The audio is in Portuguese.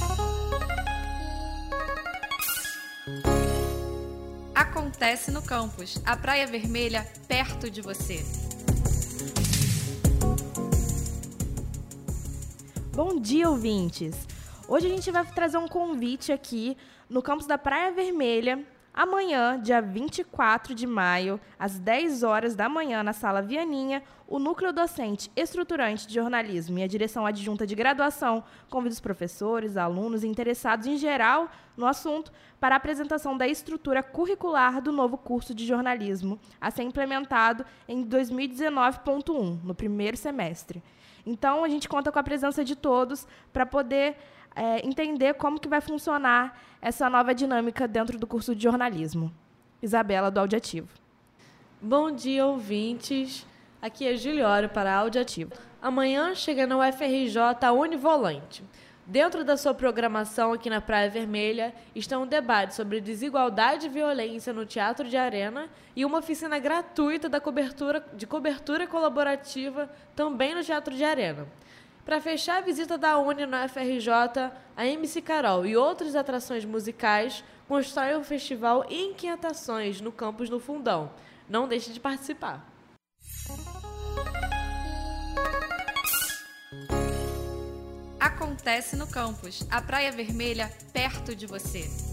Acontece no campus, a Praia Vermelha perto de você. Bom dia, ouvintes! Hoje a gente vai trazer um convite aqui no campus da Praia Vermelha, amanhã, dia 24 de maio, às 10 horas da manhã, na Sala Vianinha, o Núcleo Docente Estruturante de Jornalismo e a Direção Adjunta de Graduação convida os professores, alunos e interessados em geral no assunto para a apresentação da estrutura curricular do novo curso de jornalismo a ser implementado em 2019.1, no primeiro semestre. Então, a gente conta com a presença de todos para poder entender como que vai funcionar essa nova dinâmica dentro do curso de jornalismo. Isabela, do Audiativo. Bom dia, ouvintes. Aqui é Juliório para a Audiativo. Amanhã chega na UFRJ a Univolante. Dentro da sua programação aqui na Praia Vermelha estão um debate sobre desigualdade e violência no Teatro de Arena e uma oficina gratuita de cobertura colaborativa também no Teatro de Arena. Para fechar a visita da Uni na UFRJ, a MC Carol e outras atrações musicais constroem um festival Inquietações no campus no Fundão. Não deixe de participar. Acontece no campus, a Praia Vermelha perto de você.